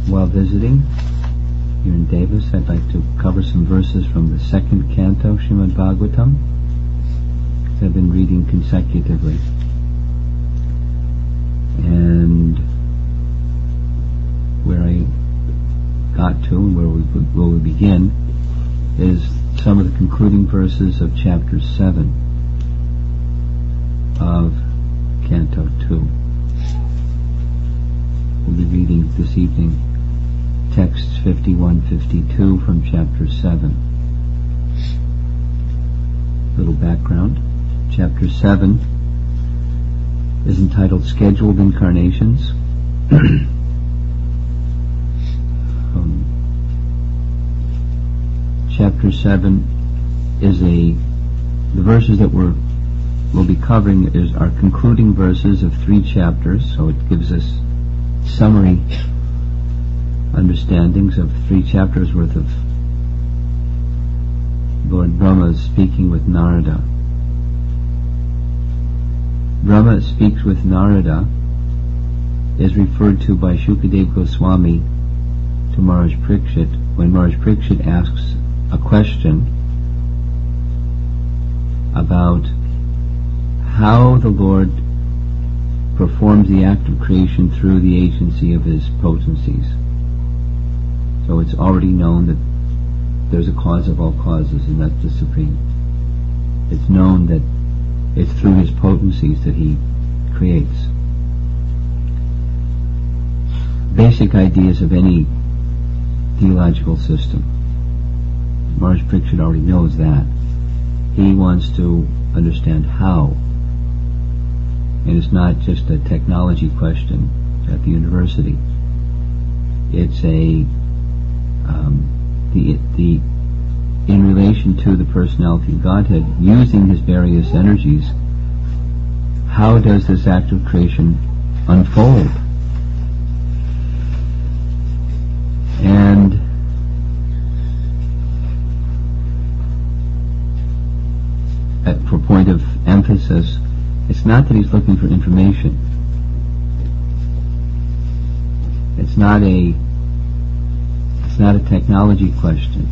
While visiting here in Davis, I'd like to cover some verses from the second canto, Srimad Bhagavatam, because I've been reading consecutively. And where I got to, and where we begin, is some of the concluding verses of chapter 7 of Canto 2. We'll be reading this evening texts 51-52 from chapter 7. Little background. Chapter 7 is entitled Scheduled Incarnations. Chapter 7 is the verses that we'll be covering are concluding verses of 3 chapters, so it gives us summary understandings of 3 chapters worth of Lord Brahma speaking with Narada. Brahma speaks with Narada is referred to by Shukadeva Goswami to Maharaj Parikshit when Maharaj Parikshit asks a question about how the Lord performs the act of creation through the agency of his potencies. So it's already known that there's a cause of all causes, and that's the Supreme. It's known that it's through his potencies that he creates. Basic ideas of any theological system. Maharaj Parikshit already knows that. He wants to understand how. And it's not just a technology question at the university. It's in relation to the personality of Godhead, using his various energies, how does this act of creation unfold? And for point of emphasis, it's not that he's looking for information. It's not a technology question.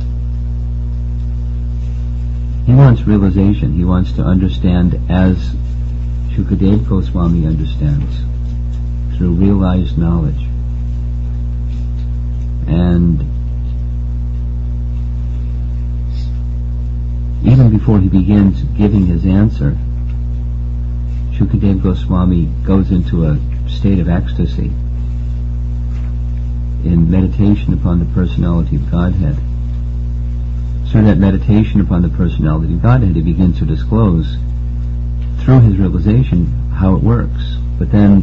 He wants realization. He wants to understand as Shukadeva Goswami understands, through realized knowledge. And even before he begins giving his answer, Shukadeva Goswami goes into a state of ecstasy in meditation upon the personality of Godhead. Through that meditation upon the personality of Godhead, he begins to disclose, through his realization, how it works. But then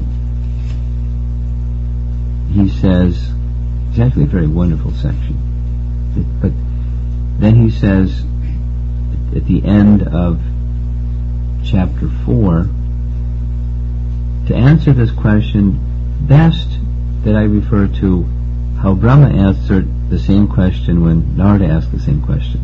he says, it's actually a very wonderful section, but then he says, at the end of chapter 4, to answer this question, best that I refer to how Brahma answered the same question when Narada asked the same question,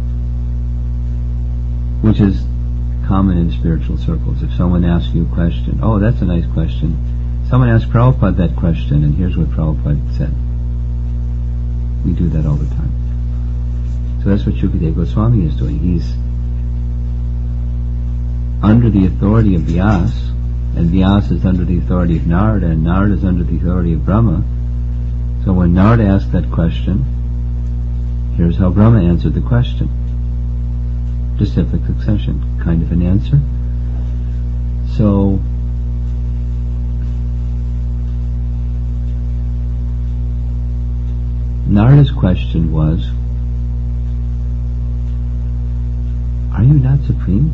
which is common in spiritual circles. If someone asks you a question, oh, that's a nice question. Someone asked Prabhupada that question, and here's what Prabhupada said. We do that all the time. So that's what Shukadeva Goswami is doing. He's under the authority of Vyasa, and Vyasa is under the authority of Narada, and Narada is under the authority of Brahma. So when Narada asked that question, here's how Brahma answered the question. Just cyclic succession, kind of an answer. So Narada's question was, are you not supreme?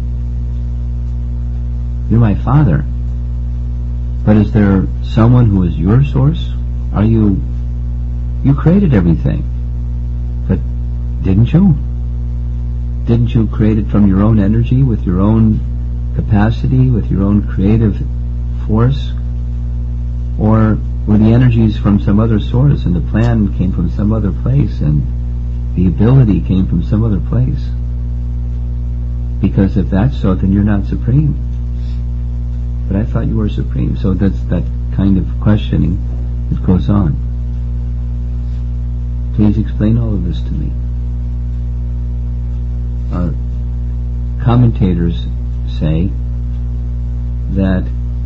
You're my father. But is there someone who is your source? You created everything. But didn't you? Didn't you create it from your own energy, with your own capacity, with your own creative force? Or were the energies from some other source, and the plan came from some other place, and the ability came from some other place? Because if that's so, then you're not supreme. But I thought you were supreme. So that's that kind of questioning that goes on. Please explain all of this to me. Our commentators say that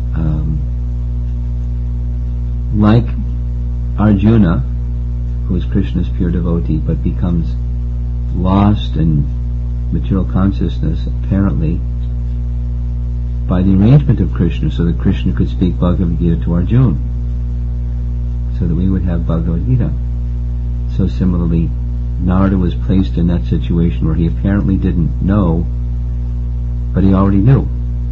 like Arjuna, who is Krishna's pure devotee but becomes lost in material consciousness apparently by the arrangement of Krishna, so that Krishna could speak Bhagavad Gita to Arjuna, so that we would have Bhagavad Gita. So similarly, Narada was placed in that situation where he apparently didn't know, but he already knew,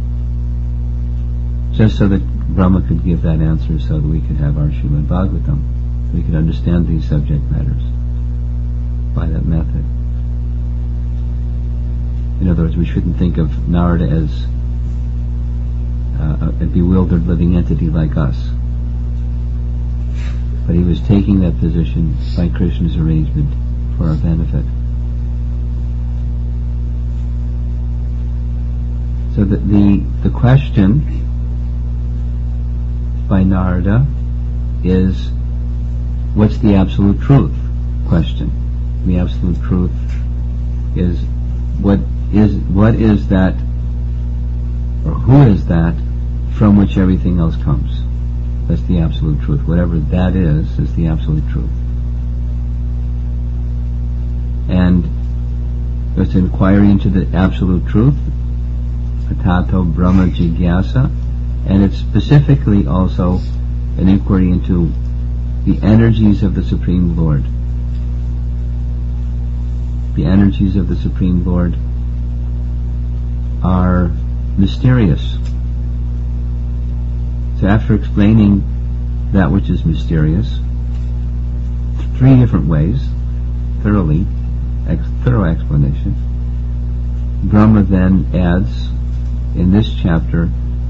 just so that Brahma could give that answer, so that we could have our Srimad Bhagavatam, we could understand these subject matters by that method. In other words, we shouldn't think of Narada as a bewildered living entity like us, but he was taking that position by Krishna's arrangement for our benefit. So the question by Narada is, what's the absolute truth? Question. The absolute truth is what is that, or who is that from which everything else comes? That's the absolute truth. Whatever that is the absolute truth. And it's an inquiry into the absolute truth, Atato Brahma Jigyasa, and it's specifically also an inquiry into the energies of the Supreme Lord. The energies of the Supreme Lord are mysterious. So after explaining that which is mysterious, three different ways, thorough explanation, Brahma then adds in this chapter,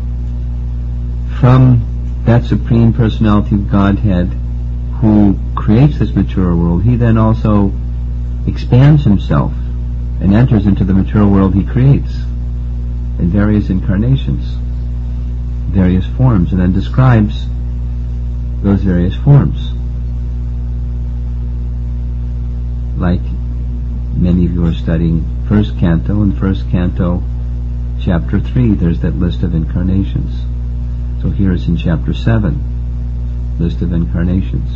from that Supreme Personality of Godhead who creates this material world, he then also expands himself and enters into the material world he creates in various incarnations, various forms, and then describes those various forms. Like many of you are studying first canto, in first canto, chapter 3, there's that list of incarnations. So here it's in chapter 7, list of incarnations.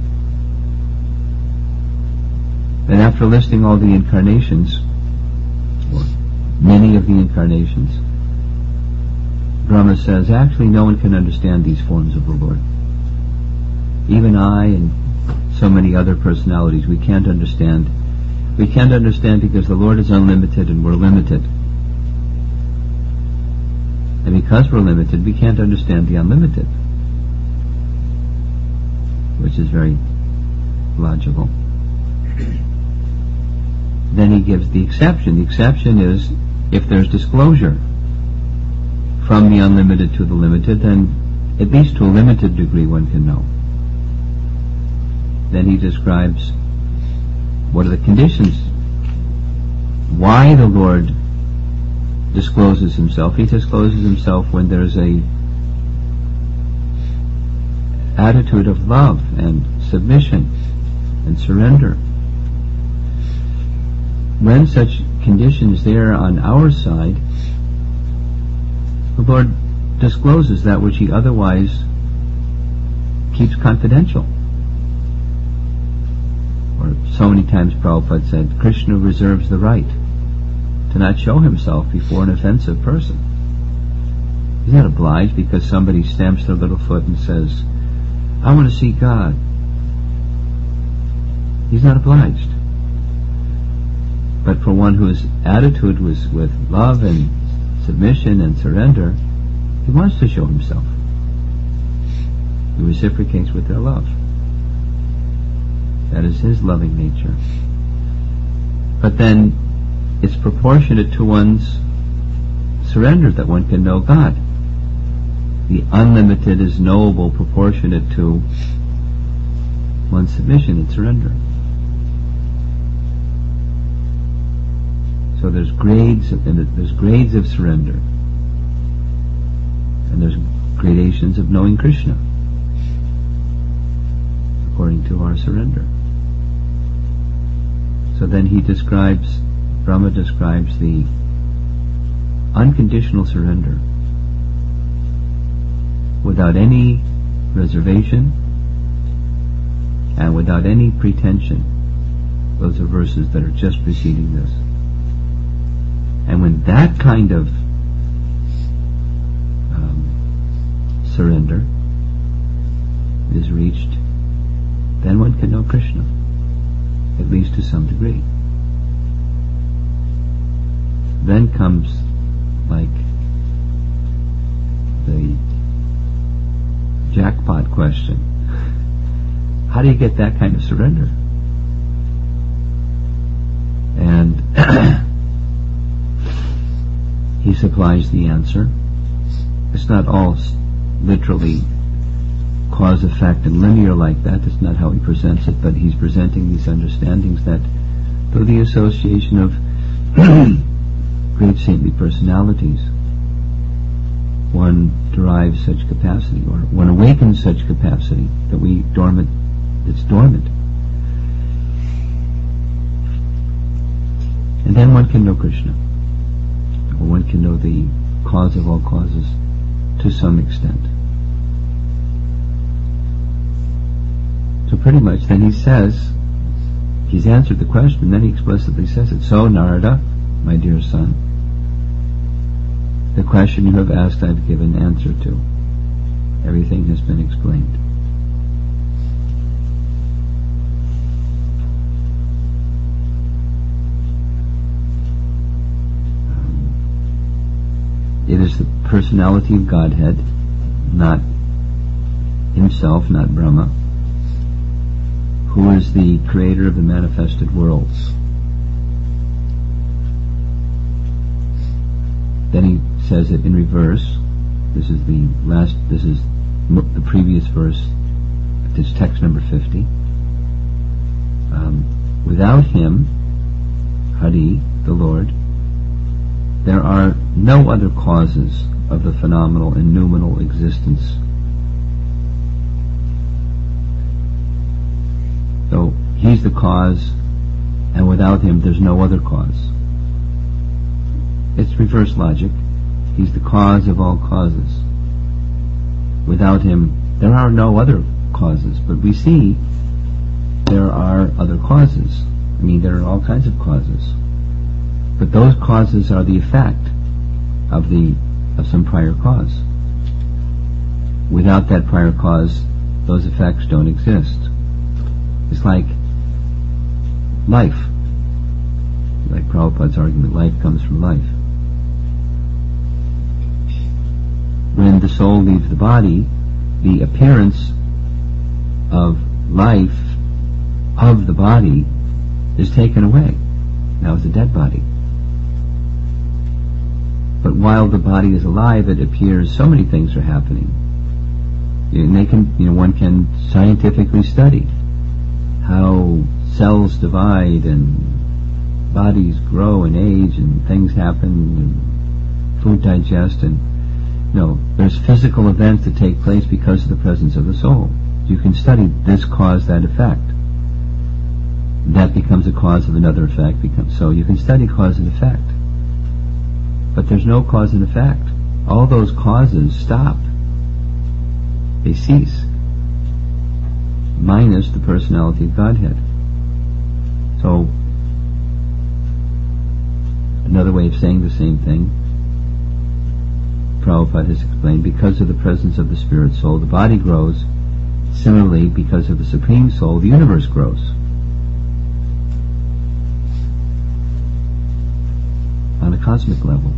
And after listing all the incarnations, or many of the incarnations, Brahma says, actually no one can understand these forms of the Lord. Even I and so many other personalities, we can't understand. We can't understand because the Lord is unlimited and we're limited. And because we're limited, we can't understand the unlimited, which is very logical. Then he gives the exception. The exception is if there's disclosure from the unlimited to the limited, then at least to a limited degree one can know. Then he describes what are the conditions, why the Lord discloses himself. He discloses himself when there's a attitude of love and submission and surrender. When such condition is there on our side, the Lord discloses that which he otherwise keeps confidential. Or so many times Prabhupada said, Krishna reserves the right to not show himself before an offensive person. He's not obliged because somebody stamps their little foot and says, I want to see God. He's not obliged. But for one whose attitude was with love and submission and surrender, he wants to show himself. He reciprocates with their love. That is his loving nature. But then it's proportionate to one's surrender that one can know God. The unlimited is knowable proportionate to one's submission and surrender. So there's grades of surrender, and there's gradations of knowing Krishna according to our surrender. So then Brahma describes the unconditional surrender without any reservation and without any pretension. Those are verses that are just preceding this. And when that kind of surrender is reached, then one can know Krishna, at least to some degree. Then comes, like, the jackpot question. How do you get that kind of surrender? And he supplies the answer. It's not all literally cause, effect, and linear like that. That's not how he presents it, but he's presenting these understandings that through the association of great saintly personalities, one derives such capacity, or one awakens such capacity that's dormant. And then one can know Krishna, or one can know the cause of all causes to some extent. So pretty much then he says, he's answered the question, then he explicitly says it. So Narada, my dear son, the question you have asked I've given answer to. Everything has been explained. It is the personality of Godhead, not himself, not Brahma, who is the creator of the manifested worlds. Then he says it in reverse. This is the previous verse. This is text number 50. Without him, Hari, the Lord, there are no other causes of the phenomenal and noumenal existence. So he's the cause, and without him there's no other cause. It's reverse logic. He's the cause of all causes. Without him there are no other causes, but we see there are other causes. I mean, there are all kinds of causes. But those causes are the effect of some prior cause. Without that prior cause, those effects don't exist. It's like life. Like Prabhupada's argument, life comes from life. When the soul leaves the body, the appearance of life of the body is taken away. Now it's a dead body. But while the body is alive, it appears so many things are happening. And one can scientifically study how cells divide and bodies grow and age and things happen and food digest, and there's physical events that take place because of the presence of the soul. You can study this cause, that effect. That becomes a cause of another effect. So you can study cause and effect. But there's no cause and effect. All those causes stop. They cease. Minus the personality of Godhead. So, another way of saying the same thing, Prabhupada has explained, because of the presence of the spirit soul, the body grows. Similarly, because of the Supreme Soul, the universe grows. On a cosmic level.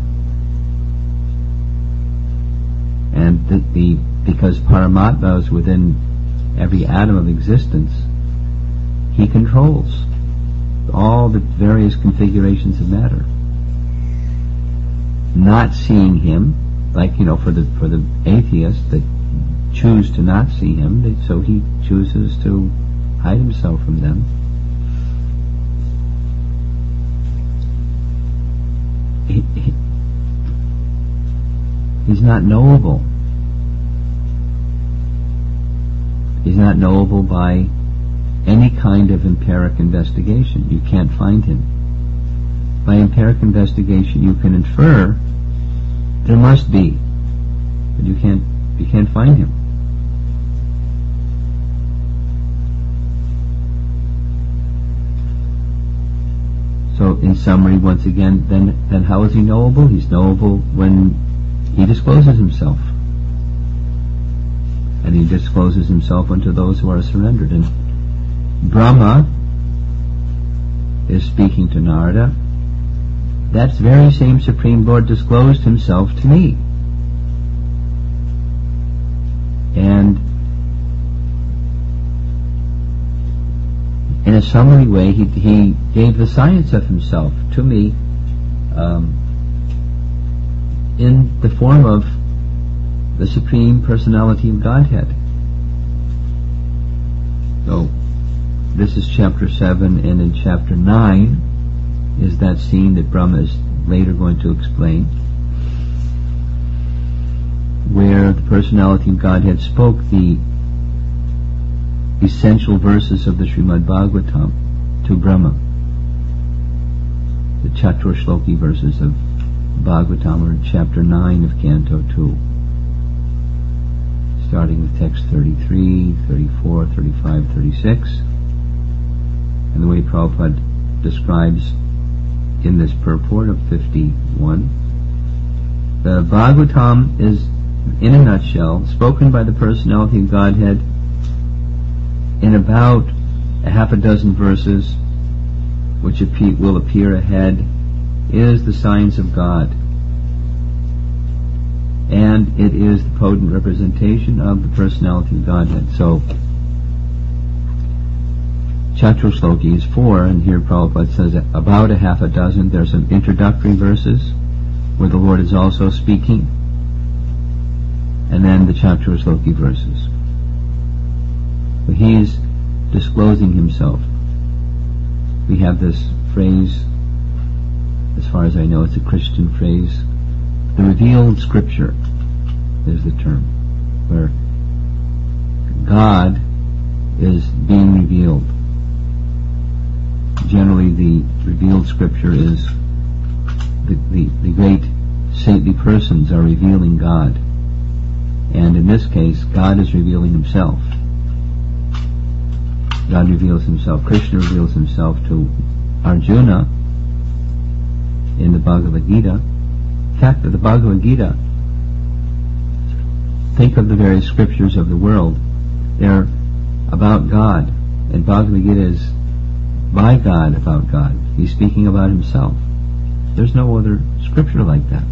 And because Paramatma is within every atom of existence, he controls all the various configurations of matter. Not seeing him, like for the atheists that choose to not see him, so he chooses to hide himself from them. He's not knowable. He's not knowable by any kind of empiric investigation. You can't find him. By empiric investigation, you can infer there must be, but you can't find him. So, in summary, once again, then how is he knowable? He's knowable when he discloses himself. And he discloses himself unto those who are surrendered. And Brahma is speaking to Narada. That very same Supreme Lord disclosed himself to me. And in a summary way, he gave the science of himself to me in the form of the Supreme Personality of Godhead. So, this is chapter 7, and in chapter 9 is that scene that Brahma is later going to explain, where the Personality of Godhead spoke the essential verses of the Srimad Bhagavatam to Brahma. The Chatur Shloki verses of Bhagavatam are in chapter 9 of Canto 2. Starting with text 33, 34, 35, 36. And the way Prabhupada describes in this purport of 51. The Bhagavatam is, in a nutshell, spoken by the Personality of Godhead in about a half a dozen verses, which will appear ahead, is the science of God. And it is the potent representation of the Personality of Godhead. So, Chatur Shloki is 4, and here Prabhupada says about a half a dozen. There's some introductory verses where the Lord is also speaking, and then the Chatur Shloki verses. So he is disclosing himself. We have this phrase, as far as I know, it's a Christian phrase, the revealed scripture is the term, where God is being revealed. Generally, the revealed scripture is the great saintly persons are revealing God. And in this case, God is revealing himself. God reveals himself. Krishna reveals himself to Arjuna in the Bhagavad Gita. In fact, the Bhagavad Gita, think of the various scriptures of the world. They're about God, and Bhagavad Gita is by God about God. He's speaking about himself. There's no other scripture like that.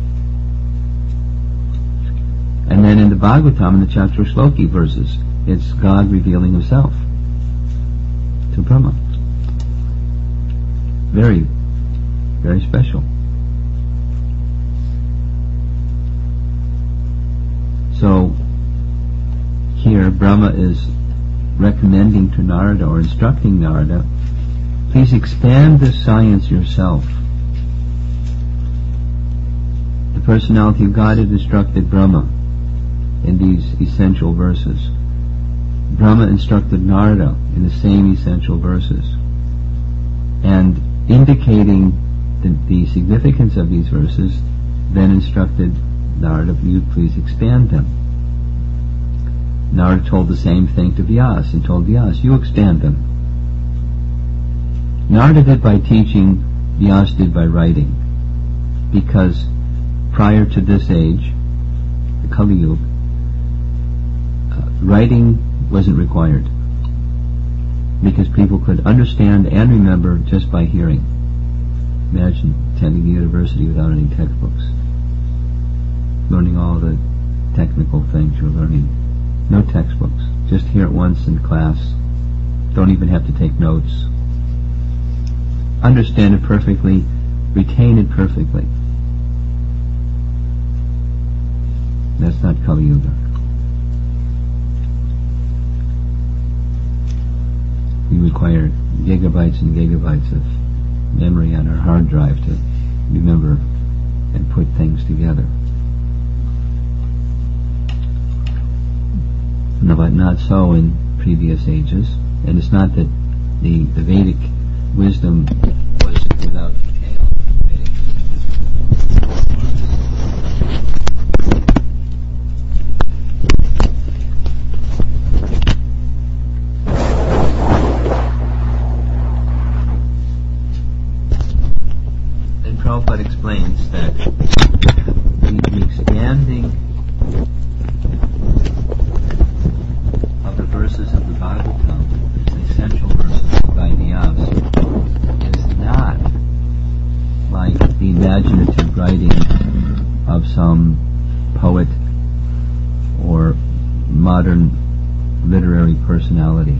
And then in the Bhagavatam, in the Chatur Shloki verses, it's God revealing himself to Brahma. Very, very special. So, here Brahma is recommending to Narada, or instructing Narada, please expand this science yourself. The Personality of God had instructed Brahma in these essential verses. Brahma instructed Narada in the same essential verses, and indicating the significance of these verses, then instructed Narada, you please expand them. Narada told the same thing to Vyas, and told Vyas, you expand them. Narada did by teaching, Vyas did by writing, because prior to this age, the Kali Yuga, writing wasn't required, because people could understand and remember just by hearing. Imagine attending the university without any textbooks, learning all the technical things you're learning. No textbooks, just hear it once in class, don't even have to take notes. Understand it perfectly, retain it perfectly. That's not Kali Yuga. We require gigabytes and gigabytes of memory on our hard drive to remember and put things together. No, but not so in previous ages. And it's not that the Vedic wisdom was without detail. Then Prabhupada explains that the expanding of the verses of the Bhagavatam, the essential verses by Vyasa, is not like the imaginative writing of some poet or modern literary personality.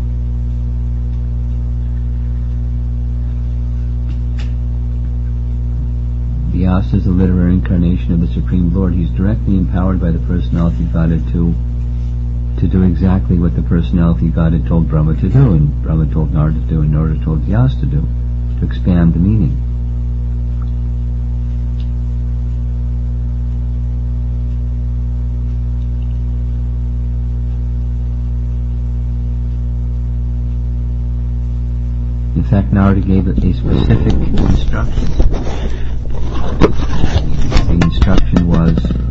Vyasa is a literary incarnation of the Supreme Lord. He's directly empowered by the Personality of Godhead to do exactly what the Personality of Godhead told Brahma to do, and Brahma told Narada to do, and Narada told Vyasa to do, to expand the meaning. In fact, Narada gave a specific instruction. The instruction was,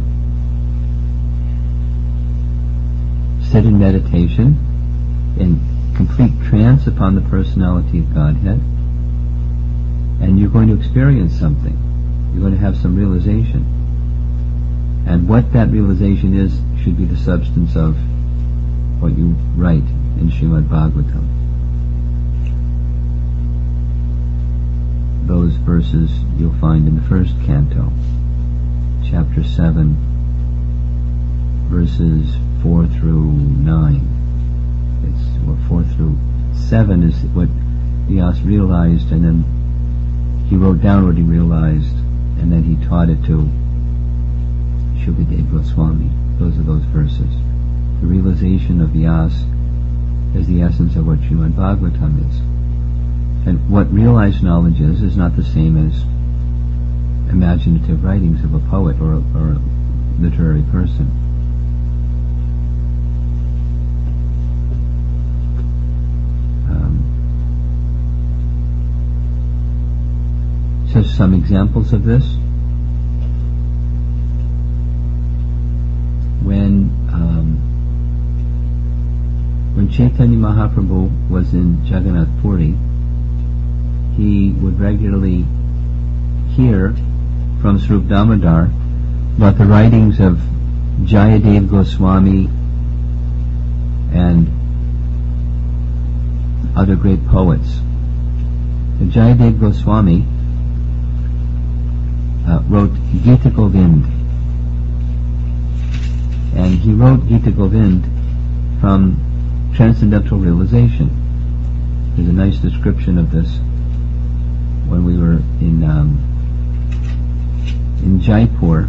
sit in meditation, in complete trance upon the Personality of Godhead, and you're going to experience something. You're going to have some realization. And what that realization is should be the substance of what you write in Srimad Bhagavatam. Those verses you'll find in the first canto, chapter 7, verses 4 through 9. It's 4 through 7 is what Vyasa realized, and then he wrote down what he realized, and then he taught it to Shukadeva Goswami. Those are those verses. The realization of Vyasa is the essence of what Srimad Bhagavatam is. And what realized knowledge is not the same as imaginative writings of a poet or a literary person. Just some examples of this. When Chaitanya Mahaprabhu was in Jagannath Puri, he would regularly hear from Swarup Damodar about the writings of Jayadev Goswami and other great poets. And Jayadev Goswami wrote Gita Govind, and he wrote Gita Govind from transcendental realization. There's a nice description of this when we were in Jaipur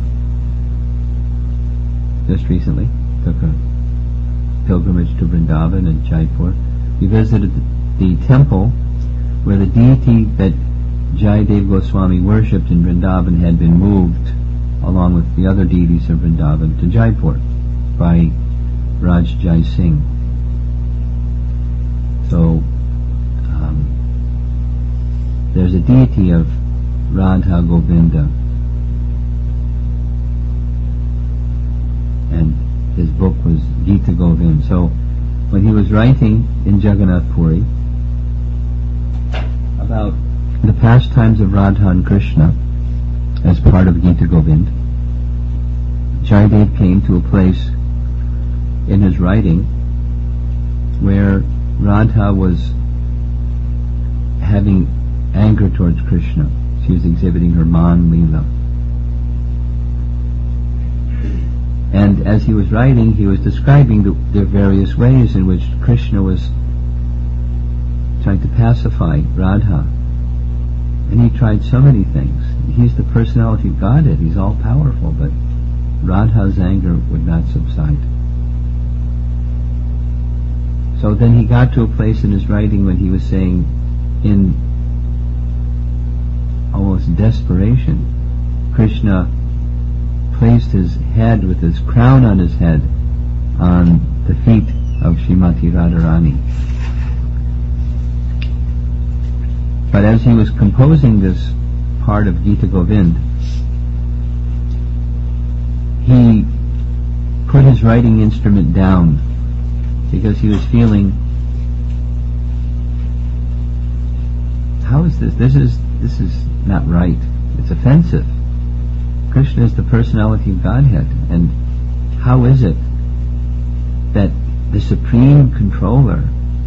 just recently. Took a pilgrimage to Vrindavan and Jaipur. We visited the temple where the deity that Jayadev Goswami worshipped in Vrindavan had been moved, along with the other deities of Vrindavan, to Jaipur by Raj Jai Singh. So there's a deity of Radha Govinda, and his book was Gita Govind. So when he was writing in Jagannath Puri about the pastimes of Radha and Krishna as part of Gita Govind, Jayadev came to a place in his writing where Radha was having anger towards Krishna. She was exhibiting her Man Leela. And as he was writing, he was describing the various ways in which Krishna was trying to pacify Radha. And he tried so many things. He's the Personality of Godhead. He's all-powerful, but Radha's anger would not subside. So then he got to a place in his writing when he was saying, in almost desperation, Krishna placed his head with his crown on his head on the feet of Srimati Radharani. But as he was composing this part of Gita Govind, he put his writing instrument down because he was feeling, how is this? This is not right. It's offensive. Krishna is the personality of Godhead, and how is it that the Supreme Controller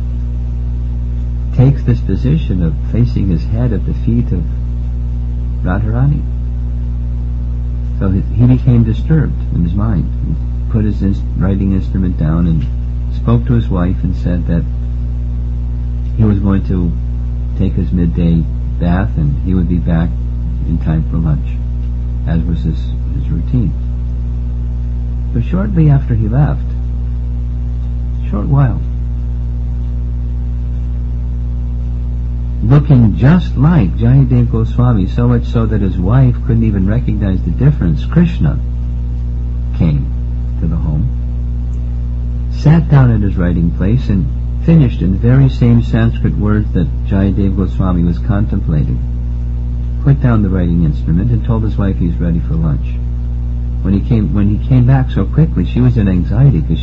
takes this position of placing his head at the feet of Radharani? So he became disturbed in his mind. He put his writing instrument down and spoke to his wife and said that he was going to take his midday bath and he would be back in time for lunch, as was his routine. But shortly after he left, short while, looking just like Jayadev Goswami, so much so that his wife couldn't even recognize the difference, Krishna came to the home, sat down at his writing place, and finished in the very same Sanskrit words that Jayadev Goswami was contemplating. Put down the writing instrument and told his wife he was ready for lunch. When he came back so quickly, she was in anxiety because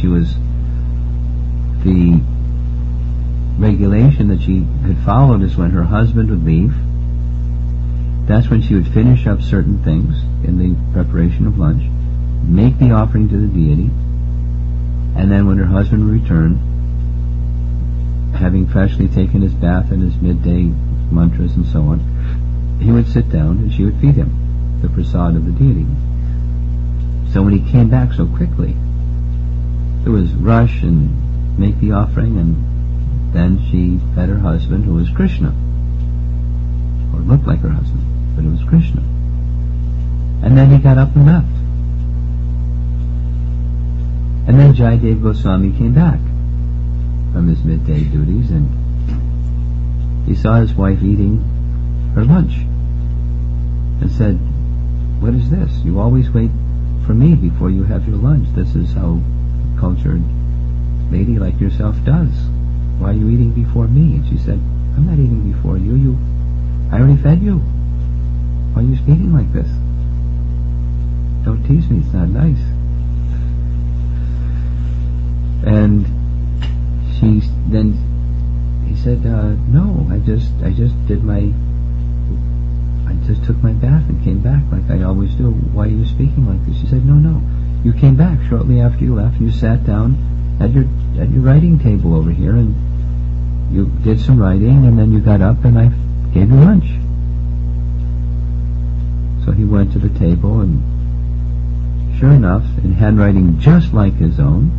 the regulation that she had followed is when her husband would leave, that's when she would finish up certain things in the preparation of lunch, make the offering to the deity, and then when her husband would return, having freshly taken his bath and his midday mantras and so on, he would sit down and she would feed him the prasad of the deity. So when he came back so quickly, there was rush and make the offering, and then she fed her husband, who was Krishna, or looked like her husband, but it was Krishna. And then he got up and left. And then Jayadev Goswami came back from his midday duties, and he saw his wife eating her lunch and said, "What is this? You always wait for me before you have your lunch. This is how a cultured lady like yourself does. Why are you eating before me?" And she said, "I'm not eating before you. I already fed you. Why are you speaking like this? Don't tease me, it's not nice." And he said, "No, I just took my bath and came back like I always do. Why are you speaking like this?" She said, No. You came back shortly after you left, and you sat down at your writing table over here, and you did some writing, and then you got up and I gave you lunch." So he went to the table, and sure enough, in handwriting just like his own,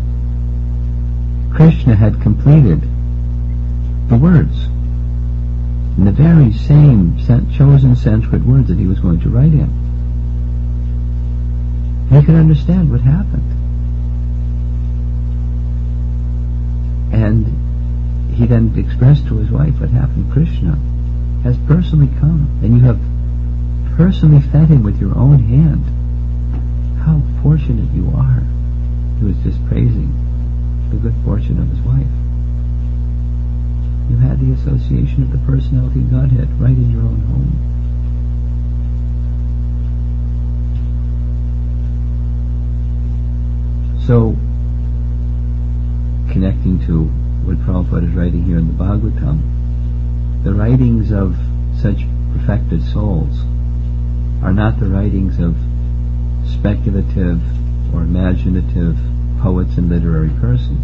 Krishna had completed the words in the very same chosen Sanskrit words that he was going to write in. He could understand what happened. And he then expressed to his wife what happened. Krishna has personally come, and you have personally fed him with your own hand. How fortunate you are. He was just praising the good fortune of his wife. You had the association of the personality of Godhead right in your own home. So, connecting to what Prabhupada is writing here in the Bhagavatam, the writings of such perfected souls are not the writings of speculative or imaginative poets and literary persons.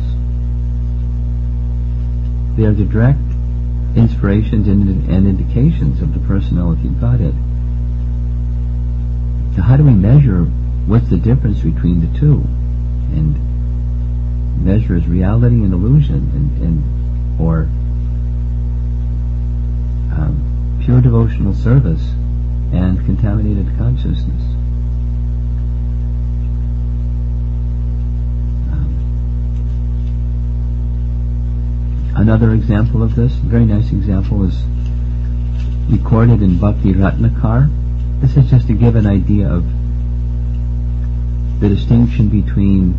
They are the direct inspirations and indications of the personality of Godhead. Now, how do we measure what's the difference between the two? And measure as reality and illusion, or pure devotional service and contaminated consciousness. Another example of this, a very nice example, is recorded in Bhakti Ratnakar. This is just to give an idea of the distinction between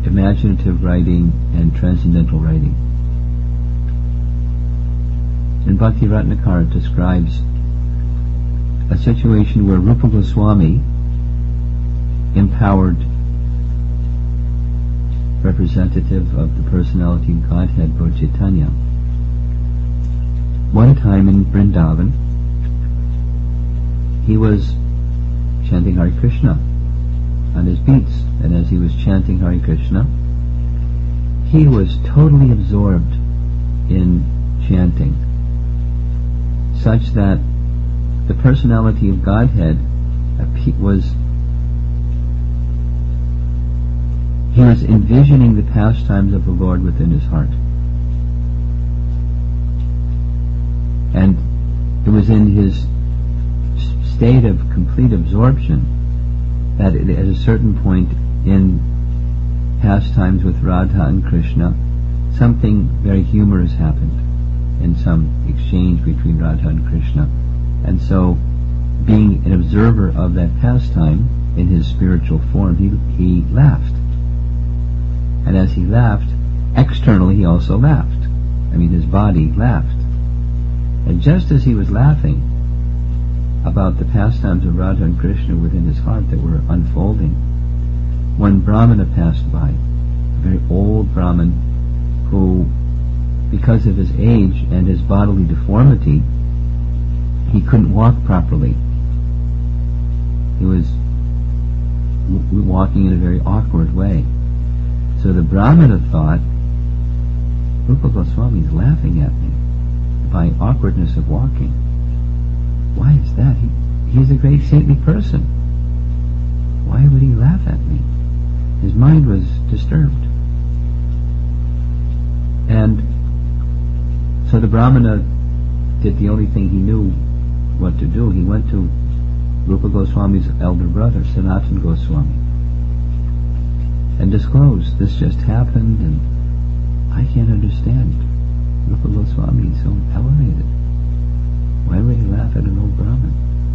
imaginative writing and transcendental writing. In Bhakti Ratnakara describes a situation where Rupa Goswami empowered representative of the personality of Godhead, Lord Chaitanya. One time in Vrindavan, he was chanting Hare Krishna on his beats, and as he was chanting Hare Krishna, he was totally absorbed in chanting, such that the personality of Godhead was envisioning the pastimes of the Lord within his heart. And it was in his state of complete absorption that at a certain point in pastimes with Radha and Krishna, something very humorous happened in some exchange between Radha and Krishna. And so, being an observer of that pastime in his spiritual form, he laughed. And as he laughed, externally he also laughed. I mean, his body laughed. And just as he was laughing about the pastimes of Radha and Krishna within his heart that were unfolding, one Brahmana passed by, a very old Brahmin who, because of his age and his bodily deformity, he couldn't walk properly. He was walking in a very awkward way. So the Brahmana thought, Rupa Goswami is laughing at me by awkwardness of walking. Why is that? He's a great saintly person. Why would he laugh at me? His mind was disturbed. And so the Brahmana did the only thing he knew what to do. He went to Rupa Goswami's elder brother, Sanatana Goswami, and disclosed, this just happened and I can't understand. Rupa Goswami is so elevated. Why would he laugh at an old Brahmin?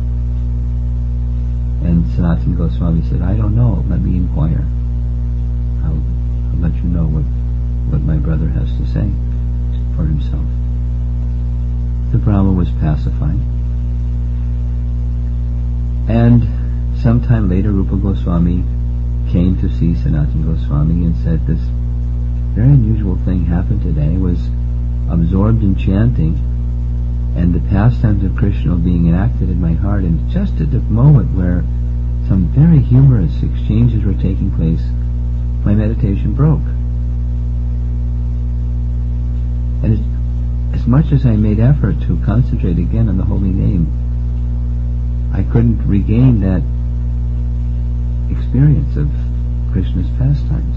And Sanatana Goswami said, I don't know, let me inquire. I'll let you know what my brother has to say for himself. The Brahmin was pacified. And sometime later, Rupa Goswami came to see Sanatana Goswami and said, this very unusual thing happened today. I was absorbed in chanting, and the pastimes of Krishna were being enacted in my heart, and just at the moment where some very humorous exchanges were taking place, my meditation broke. And as much as I made effort to concentrate again on the holy name, I couldn't regain that experience of Krishna's pastimes.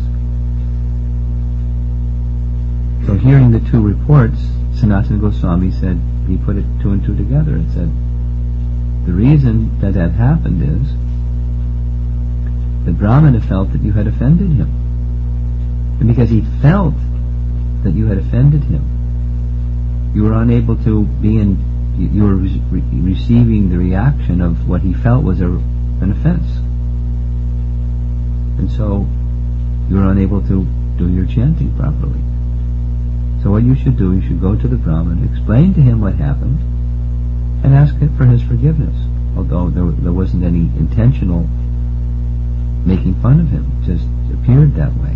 So hearing the two reports, Sanatana Goswami said, he put it two and two together and said, the reason that happened is the Brahmana felt that you had offended him. And because he felt that you had offended him, you were unable to be you were receiving the reaction of what he felt was an offense. And so you were unable to do your chanting properly. So what you should do, you should go to the Brahmin, explain to him what happened, and ask him for his forgiveness. Although there wasn't any intentional making fun of him, it just appeared that way.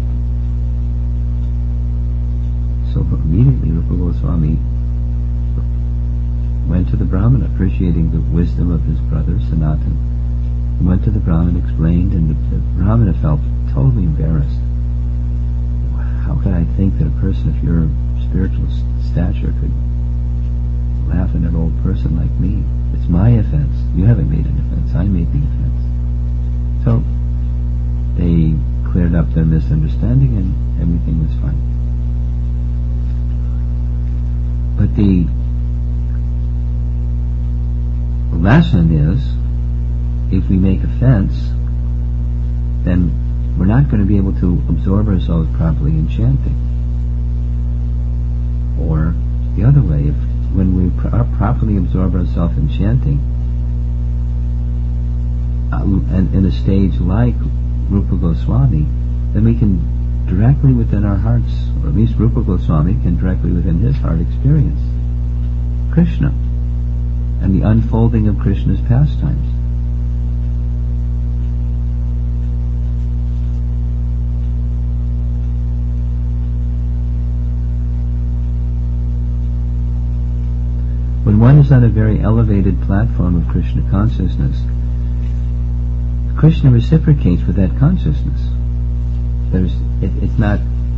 So immediately Rupa Goswami went to the Brahmin, appreciating the wisdom of his brother Sanatana. He went to the Brahmin, explained, and the Brahmana felt totally embarrassed. How could I think that a person of your spiritual stature could laugh at an old person like me? It's my offense. You haven't made an offense. I made the offense. So they cleared up their misunderstanding and everything was fine. But the lesson is, if we make offense, then we're not going to be able to absorb ourselves properly in chanting. Or the other way, if when we properly absorb ourselves in chanting, and in a stage like Rupa Goswami, then we can directly within our hearts, or at least Rupa Goswami can directly within his heart experience Krishna and the unfolding of Krishna's pastimes. When one is on a very elevated platform of Krishna consciousness, Krishna reciprocates with that consciousness. It's not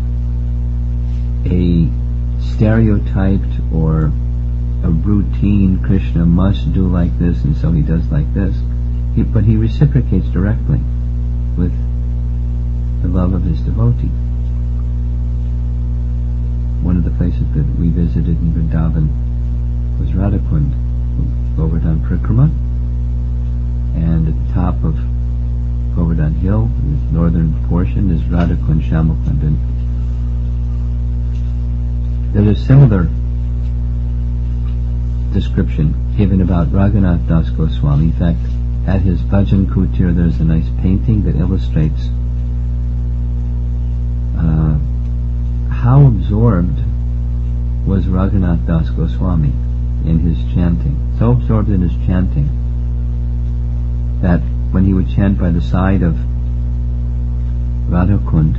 a stereotyped or a routine Krishna must do like this and so he does like this, but he reciprocates directly with the love of his devotee. One of the places that we visited in Vrindavan was Radhakund, Govardhan Prikrama, and at the top of Govardhan Hill, the northern portion, is Radhakund Shamakund. And there's a similar description given about Raghunath Das Goswami. In fact, at his Bhajan Kutir there's a nice painting that illustrates how absorbed was Raghunath Das Goswami in his chanting. So absorbed in his chanting that when he would chant by the side of Radhakund,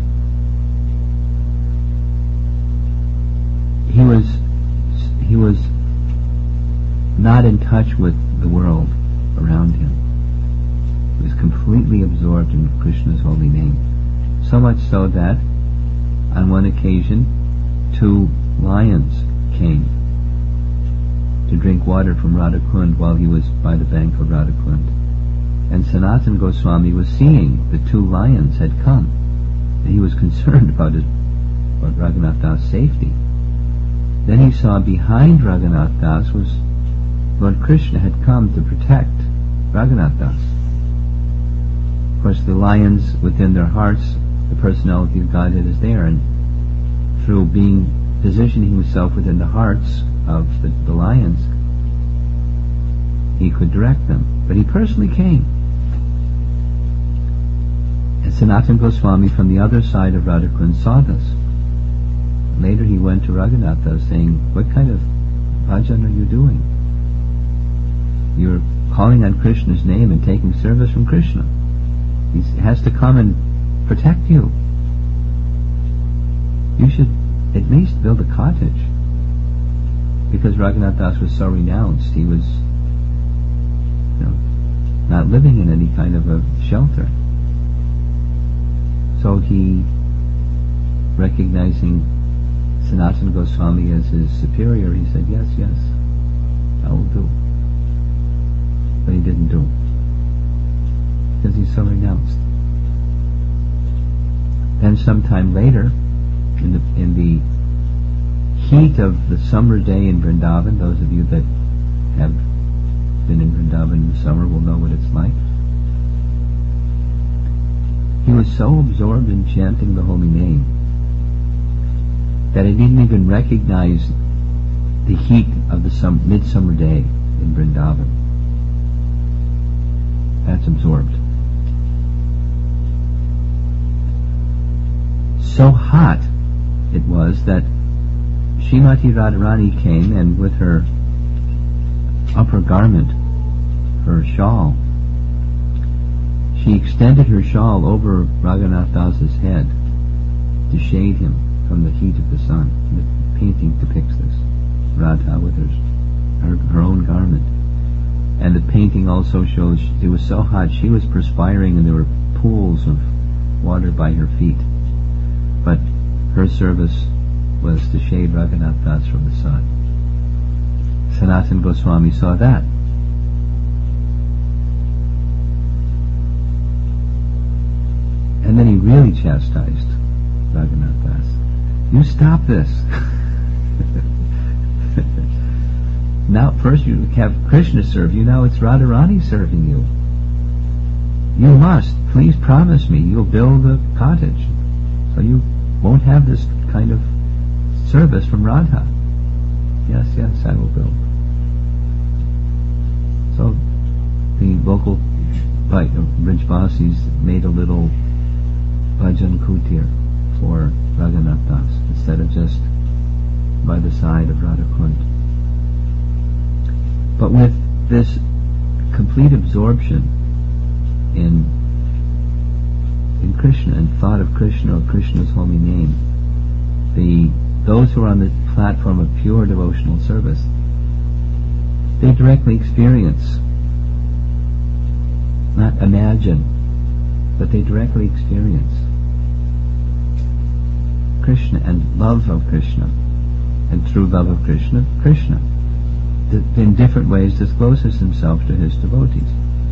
he was not in touch with the world around him. He was completely absorbed in Krishna's holy name. So much so that on one occasion 2 lions came to drink water from Radhakund while he was by the bank of Radhakund. And Sanatana Goswami was seeing the 2 lions had come, and he was concerned about Raghunath Das' safety. Then he saw behind Raghunath Das was Lord Krishna had come to protect Raghunath Das. Of course, the lions within their hearts, the personality of Godhead is there, and through positioning himself within the hearts of the lions, he could direct them. But he personally came. And Sanatana Goswami from the other side of Radhakund saw this. Later he went to Raghunath Das saying, "What kind of bhajan are you doing? You're calling on Krishna's name and taking service from Krishna. He has to come and protect you. You should at least build a cottage." Because Raghunath Das was so renounced, he was not living in any kind of a shelter. So he, recognizing Sanatana Goswami as his superior, he said, yes, I will do. But he didn't do, because he's so renounced. Then sometime later, in the heat of the summer day in Vrindavan, those of you that have been in Vrindavan in the summer will know what it's like. He was so absorbed in chanting the holy name that he didn't even recognize the heat of the midsummer day in Vrindavan. That's absorbed. So hot it was that Srimati Radharani came, and with her upper garment, her shawl, she extended her shawl over Raghunath Das's head to shade him from the heat of the sun. The painting depicts this. Radha with her own garment. And the painting also shows it was so hot she was perspiring and there were pools of water by her feet. But her service was to shade Raghunath Das from the sun. Sanatana Goswami saw that. And then he really chastised Raghunath Das. You stop this. Now, first you have Krishna serve you, now it's Radharani serving you. You must, please promise me you'll build a cottage, so you won't have this kind of service from Radha. Yes, I will build. So the local Brijvasis made a little bhajan kutir for Raghunath Das instead of just by the side of Radhakund. But with this complete absorption in Krishna and thought of Krishna or Krishna's holy name, those who are on the platform of pure devotional service, they directly experience, not imagine, but they directly experience Krishna and love of Krishna, and through love of Krishna, Krishna in different ways discloses himself to his devotees.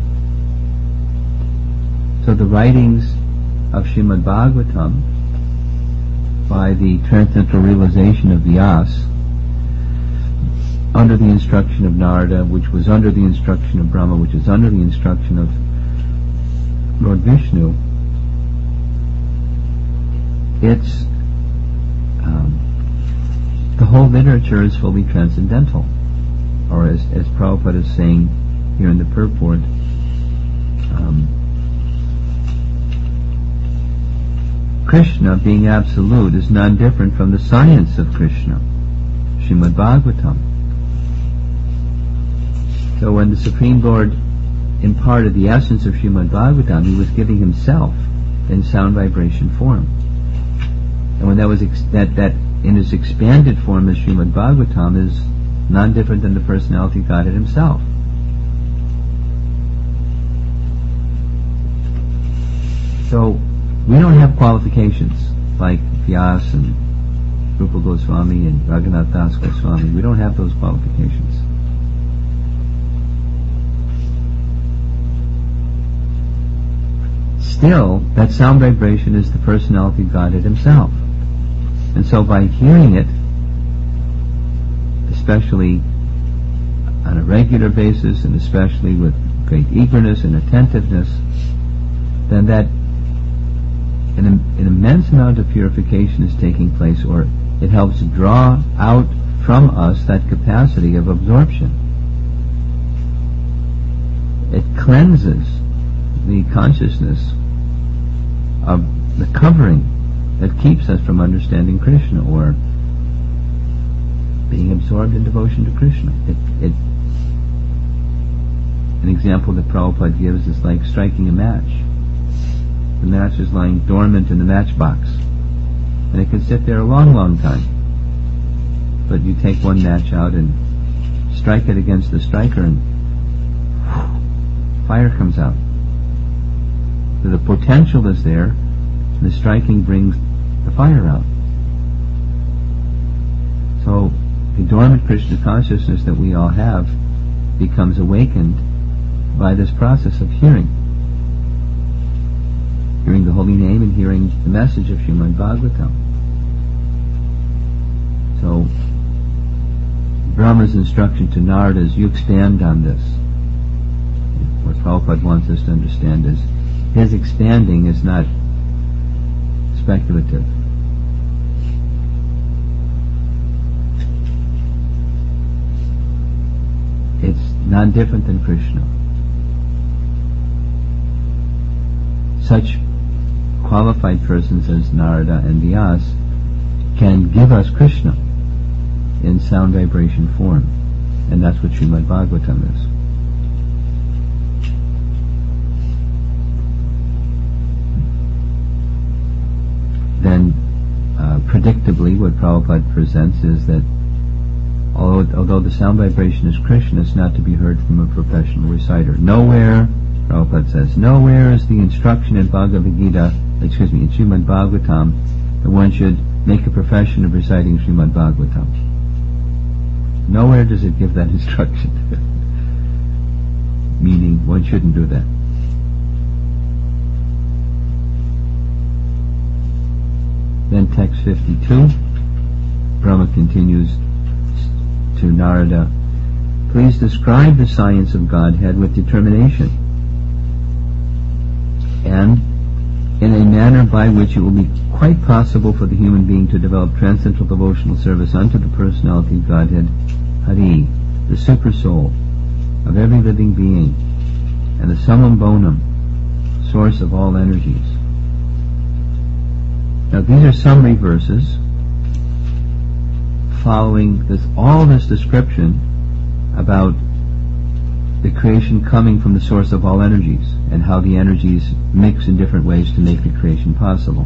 So the writings of Srimad Bhagavatam, by the transcendental realization of Vyasa, under the instruction of Narada, which was under the instruction of Brahma, which is under the instruction of Lord Vishnu, it's the whole literature is fully transcendental, or as Prabhupada is saying here in the purport, Krishna, being absolute, is non-different from the science of Krishna, Srimad Bhagavatam. So when the Supreme Lord imparted the essence of Srimad Bhagavatam, he was giving himself in sound vibration form. And when that was that in its expanded form as Srimad Bhagavatam is non-different than the personality Godhead himself. So we don't have qualifications like Vyasa and Rupa Goswami and Raghunath Das Goswami. We don't have those qualifications. Still, that sound vibration is the personality Godhead himself. And so by hearing it, especially on a regular basis and especially with great eagerness and attentiveness, then that an immense amount of purification is taking place, or it helps draw out from us that capacity of absorption. It cleanses the consciousness of the covering that keeps us from understanding Krishna or being absorbed in devotion to Krishna. An example that Prabhupada gives is like striking a match. The match is lying dormant in the matchbox, and it can sit there a long, long time. But you take one match out and strike it against the striker, and fire comes out. So the potential is there, and the striking brings the fire out. So the dormant Krishna consciousness that we all have becomes awakened by this process of hearing the holy name and hearing the message of Srimad Bhagavatam. So Brahma's instruction to Narada is, you expand on this. What Prabhupada wants us to understand is his expanding is not speculative. It's not different than Krishna. Such qualified persons as Narada and Vyasa can give us Krishna in sound vibration form, and that's what Srimad Bhagavatam is. Then, predictably, what Prabhupada presents is that although the sound vibration is Krishna, it's not to be heard from a professional reciter. Nowhere, Prabhupada says, nowhere is the instruction in in Srimad Bhagavatam that one should make a profession of reciting Srimad Bhagavatam. Nowhere does it give that instruction. Meaning, one shouldn't do that. Then text 52, Brahma continues to Narada, please describe the science of Godhead with determination, and in a manner by which it will be quite possible for the human being to develop transcendental devotional service unto the personality of Godhead, Hari, the super soul of every living being, and the summum bonum, source of all energies. Now these are summary verses following all this description about the creation coming from the source of all energies, and how the energies mix in different ways to make the creation possible.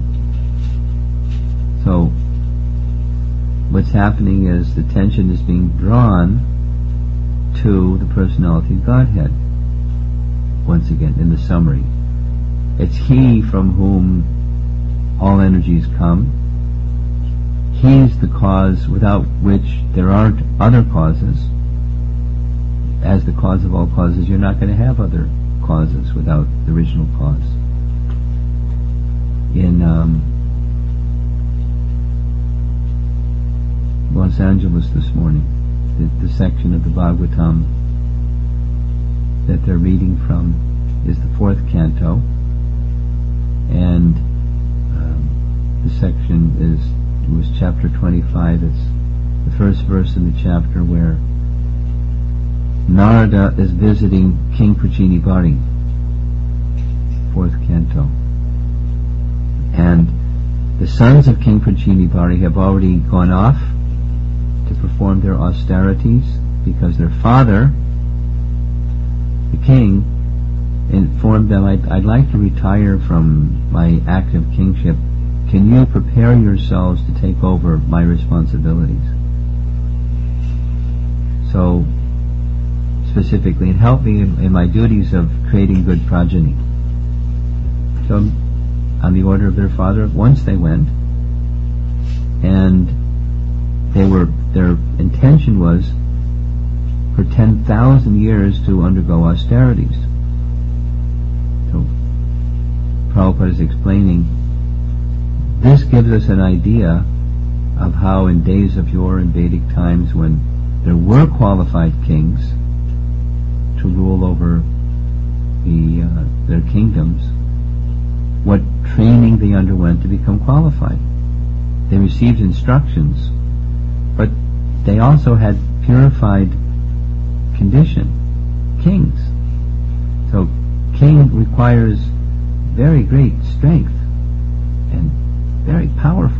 So what's happening is the tension is being drawn to the personality of Godhead. Once again, in the summary, it's He from whom all energies come. He's the cause without which there aren't other causes. As the cause of all causes, you're not going to have other causes without the original cause. In Los Angeles this morning, the section of the Bhagavatam that they're reading from is the 4th canto, and the section was chapter 25. It's the first verse in the chapter where Narada is visiting King Prachinibari, 4th canto. And the sons of King Prachinibari have already gone off to perform their austerities because their father, the king, informed them, I'd like to retire from my active kingship. Can you prepare yourselves to take over my responsibilities? So, specifically, and help me in my duties of creating good progeny. So, on the order of their father, once they went, and their intention was for 10,000 years to undergo austerities. So, Prabhupada is explaining, this gives us an idea of how in days of yore in Vedic times, when there were qualified kings to rule over their kingdoms, what training they underwent to become qualified. They received instructions, but they also had purified condition, kings. So king requires very great strength and very powerful.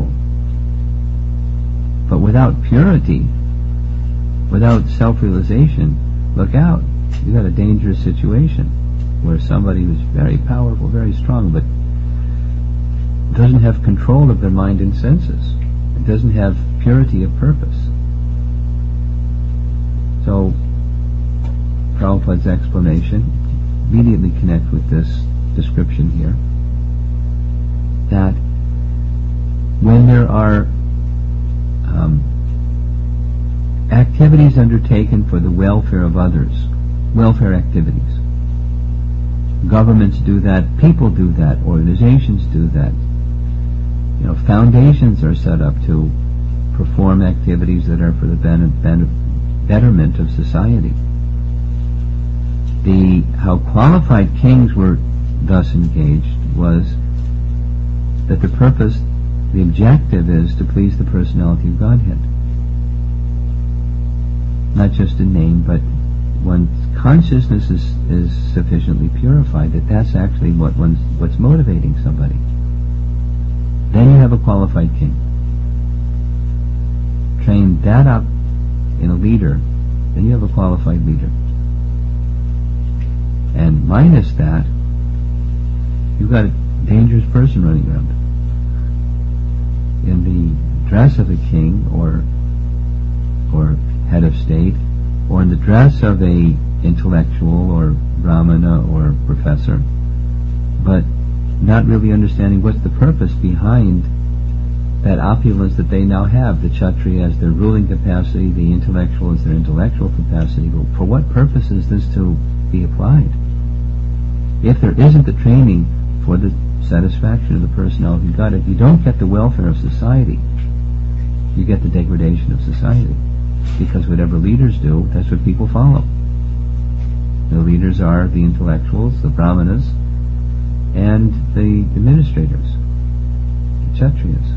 But without purity, without self-realization, look out. You've got a dangerous situation where somebody who's very powerful, very strong, but doesn't have control of their mind and senses. It doesn't have purity of purpose. So, Prabhupada's explanation immediately connects with this description here, that when there are activities undertaken for the welfare of others, welfare activities, governments do that, people do that, organizations do that. Foundations are set up to perform activities that are for the betterment of society. How qualified kings were thus engaged was that the purpose, the objective is to please the personality of Godhead. Not just in name, but one's consciousness is sufficiently purified that that's actually what's motivating somebody. Then you have a qualified king. Train that up in a leader, then you have a qualified leader. And minus that, you've got a dangerous person running around. In the dress of a king or head of state, or in the dress of a intellectual or brahmana or professor, but not really understanding what's the purpose behind that opulence that they now have. The Kshatriya as their ruling capacity, the intellectual as their intellectual capacity. But for what purpose is this to be applied? If there isn't the training for the satisfaction of the personality of God, if you don't get the welfare of society, you get the degradation of society. Because whatever leaders do, that's what people follow. The leaders are the intellectuals, the brahmanas, and the administrators, the Kshatriyas.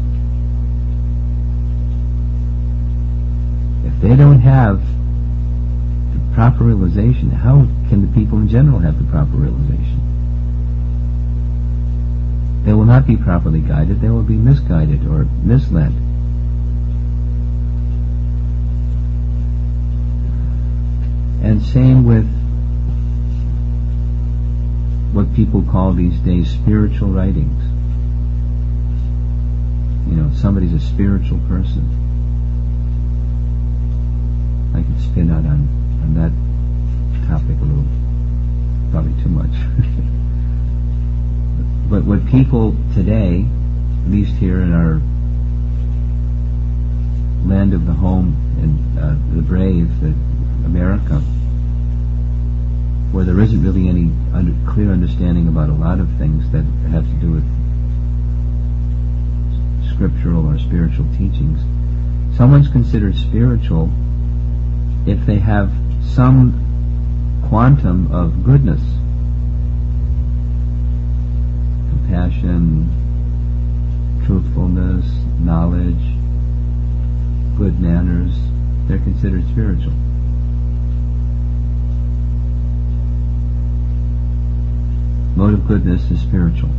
If they don't have the proper realization, how can the people in general have the proper realization? They will not be properly guided, they will be misguided or misled. And same with people call these days spiritual writings. Somebody's a spiritual person. I could spin out on that topic a little, probably too much. But what people today, at least here in our land of the home and the brave, America, where there isn't really any clear understanding about a lot of things that have to do with scriptural or spiritual teachings. Someone's considered spiritual if they have some quantum of goodness, compassion, truthfulness, knowledge, good manners. They're considered spiritual. Mode of goodness is spiritual.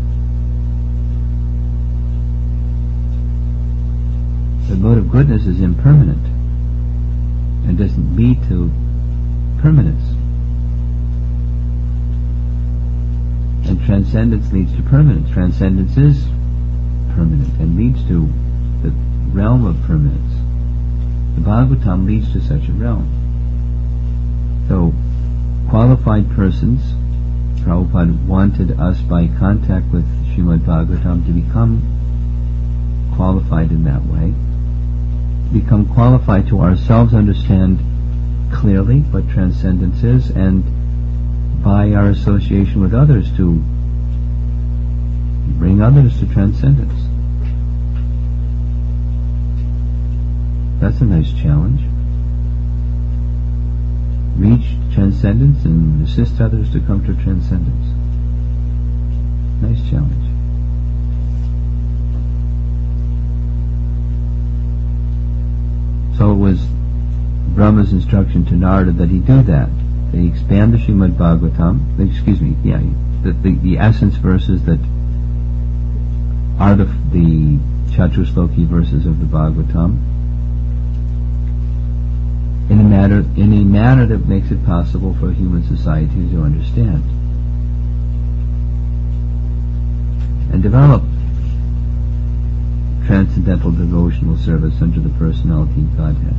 The mode of goodness is impermanent and doesn't lead to permanence. And transcendence leads to permanence. Transcendence is permanent and leads to the realm of permanence. The Bhagavatam leads to such a realm. So, qualified persons, Prabhupada wanted us by contact with Srimad Bhagavatam to become qualified in that way, become qualified to ourselves understand clearly what transcendence is, and by our association with others to bring others to transcendence. That's a nice challenge. Reach transcendence and assist others to come to transcendence. Nice challenge. So it was Brahma's instruction to Narada that he do that. They expand the Srimad Bhagavatam, the essence verses that are the Chaturshloki verses of the Bhagavatam in a manner that makes it possible for human society to understand and develop transcendental devotional service unto the personality of Godhead.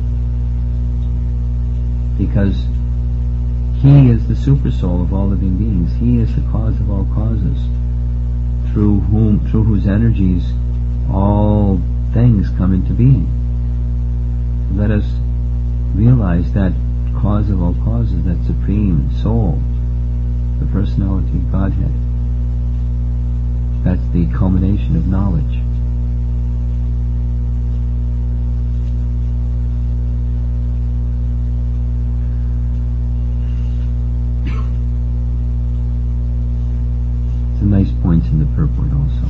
Because He is the supersoul of all living beings. He is the cause of all causes, through whose energies all things come into being. Let us realize that cause of all causes, that supreme soul, the personality of Godhead. That's the culmination of knowledge. Some nice points in the purport also.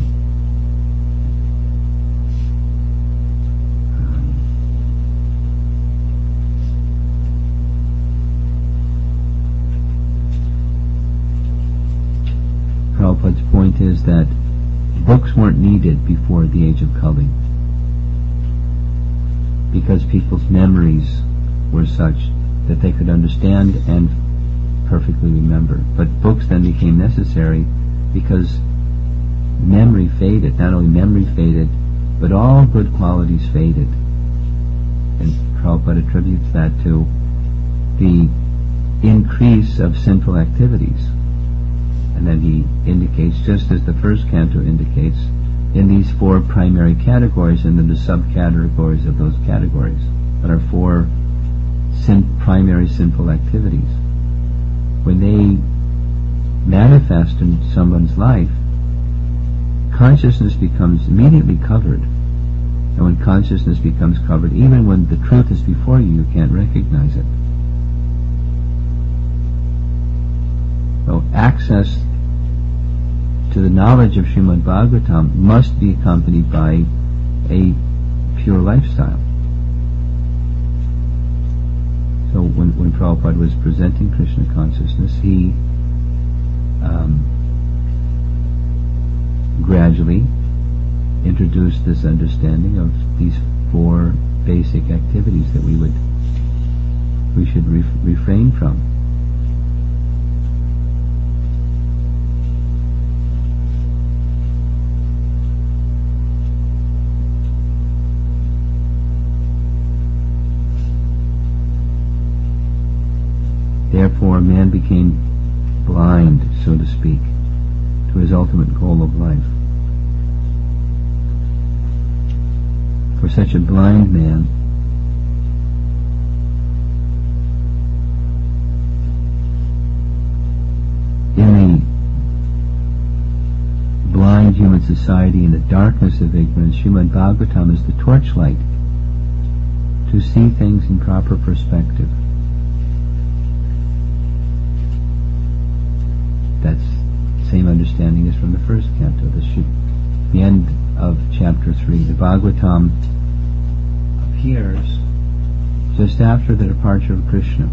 Prabhupada's point is that books weren't needed before the age of Kali, because people's memories were such that they could understand and perfectly remember. But books then became necessary because memory faded. Not only memory faded, but all good qualities faded. And Prabhupada attributes that to the increase of sinful activities. And then he indicates, just as the first canto indicates, in these four primary categories and then the subcategories of those categories, that are four primary sinful activities. When they manifest in someone's life, consciousness becomes immediately covered. And when consciousness becomes covered, even when the truth is before you, you can't recognize it. So access to the knowledge of Srimad Bhagavatam must be accompanied by a pure lifestyle. So when Prabhupada was presenting Krishna consciousness, he gradually introduced this understanding of these four basic activities that we should refrain from. became blind, so to speak, to his ultimate goal of life. For such a blind man, in the blind human society, in the darkness of ignorance, Srimad Bhagavatam is the torchlight to see things in proper perspective. That same understanding is from the first canto, the end of chapter 3. The Bhagavatam appears just after the departure of Krishna.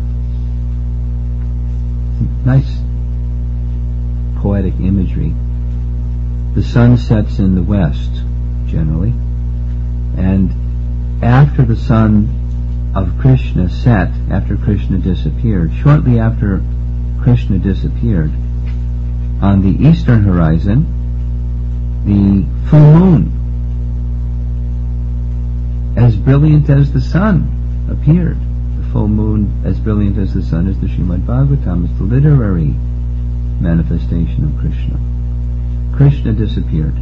Nice poetic imagery. The sun sets in the west, generally, and after the sun of Krishna set, after Krishna disappeared, shortly after Krishna disappeared, on the eastern horizon, the full moon, as brilliant as the sun, appeared. The full moon, as brilliant as the sun, is the Srimad Bhagavatam. It's the literary manifestation of Krishna. Krishna disappeared.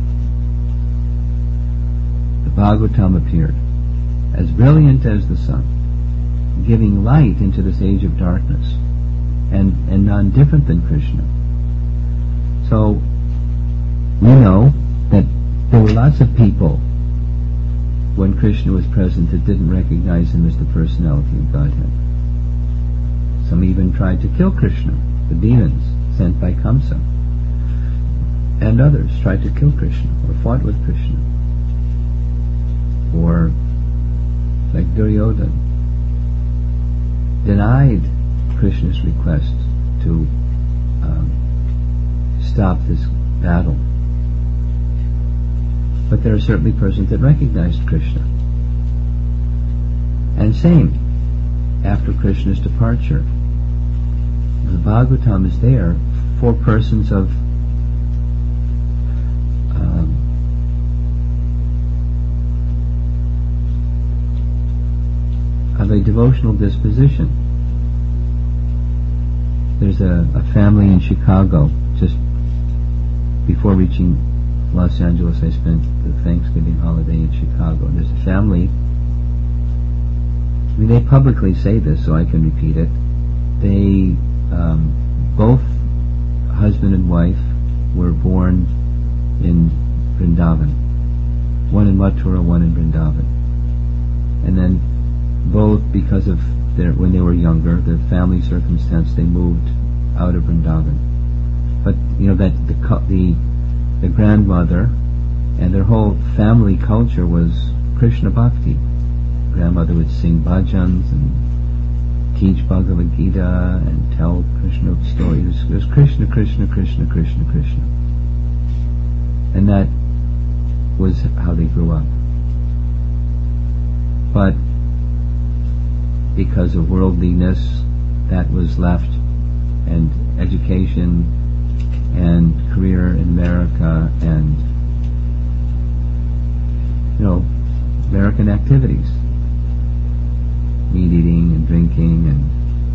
The Bhagavatam appeared, as brilliant as the sun, giving light into this age of darkness, and none different than Krishna. So, we know that there were lots of people when Krishna was present that didn't recognize him as the personality of Godhead. Some even tried to kill Krishna, the demons sent by Kamsa. And others tried to kill Krishna, or fought with Krishna. Or, like Duryodhana, denied Krishna's request to stop this battle. But there are certainly persons that recognized Krishna. And same, after Krishna's departure, the Bhagavatam is there for persons of a devotional disposition. There's a family in Chicago. Just before reaching Los Angeles, I spent the Thanksgiving holiday in Chicago. There's a family, I mean, they publicly say this, so I can repeat it. They, both husband and wife, were born in Vrindavan. One in Mathura, one in Vrindavan. And then both, because of when they were younger, their family circumstance, they moved out of Vrindavan. But that the grandmother and their whole family culture was Krishna Bhakti. Grandmother would sing bhajans and teach Bhagavad Gita and tell Krishna stories. It was Krishna, Krishna, Krishna, Krishna, Krishna. And that was how they grew up. But because of worldliness, that was left, and education and career in America and American activities, meat eating and drinking, and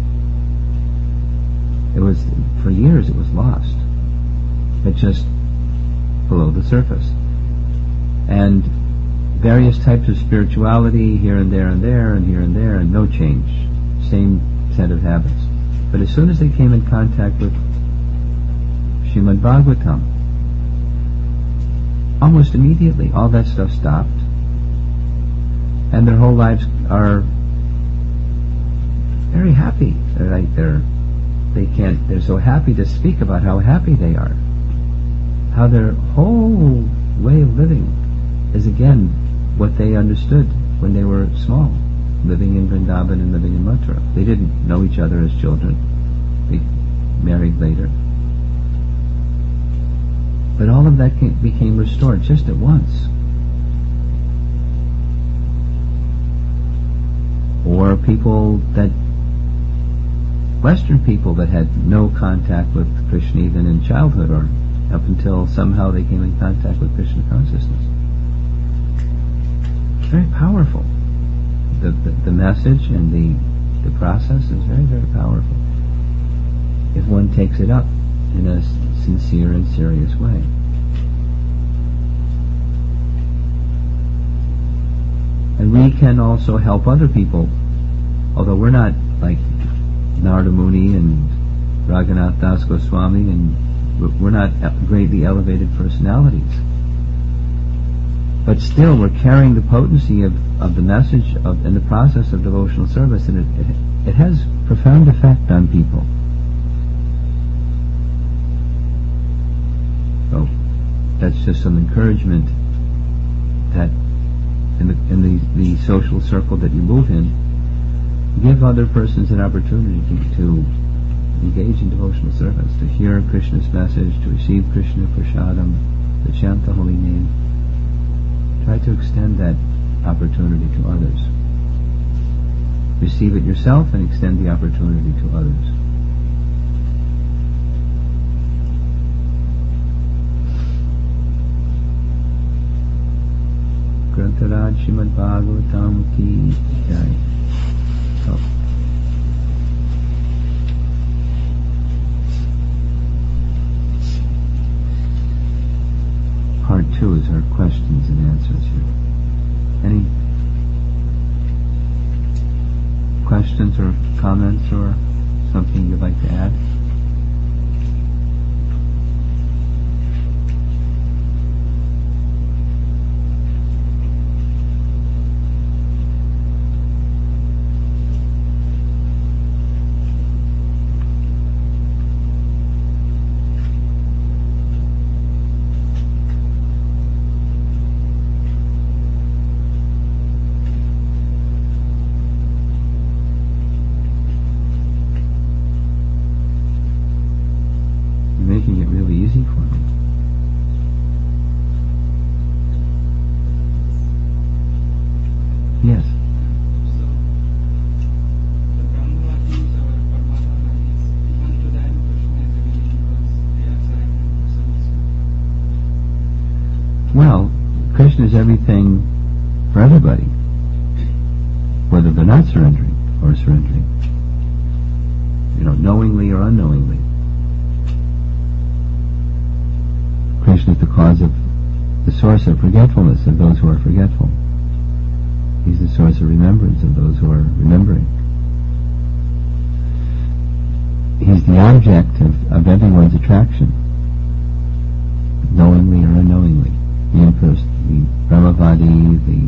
it was, for years it was lost, but just below the surface. And various types of spirituality here and there and there and here and there, and no change, same set of habits. But as soon as they came in contact with Srimad Bhagavatam, almost immediately all that stuff stopped, and their whole lives are very happy. They're so happy to speak about how happy they are, how their whole way of living is again what they understood when they were small, living in Vrindavan and living in Mathura. They didn't know each other as children. They married later. But all of that became restored just at once. Or Western people that had no contact with Krishna even in childhood, or up until somehow they came in contact with Krishna consciousness. It's very powerful. The message and the process is very, very powerful. if one takes it up in a sincere and serious way. And we can also help other people, although we're not like Narada Muni and Raghunath Das Goswami, and we're not greatly elevated personalities. But still, we're carrying the potency of the message in the process of devotional service, and it has profound effect on people. So that's just some encouragement that in the social circle that you move in, give other persons an opportunity to engage in devotional service, to hear Krishna's message, to receive Krishna Prasadam, to chant the holy name. Try to extend that opportunity to others. Receive it yourself and extend the opportunity to others. Grantaraj Srimad Bhagavatam Ki Jai. So, part 2 is our questions and answers here. Any questions or comments or something you'd like to add? Making it really easy for them. Yes. So, the Brahmavatis or Paramatmavatis, even to them Krishna is revealing because they are surrendered to service. Well, Krishna is everything for everybody, whether they're not surrendering or surrendering, knowingly or unknowingly. Krishna is the cause of the source of forgetfulness of those who are forgetful. He's the source of remembrance of those who are remembering. He's the object of everyone's attraction, knowingly or unknowingly. The Brahmavadi, the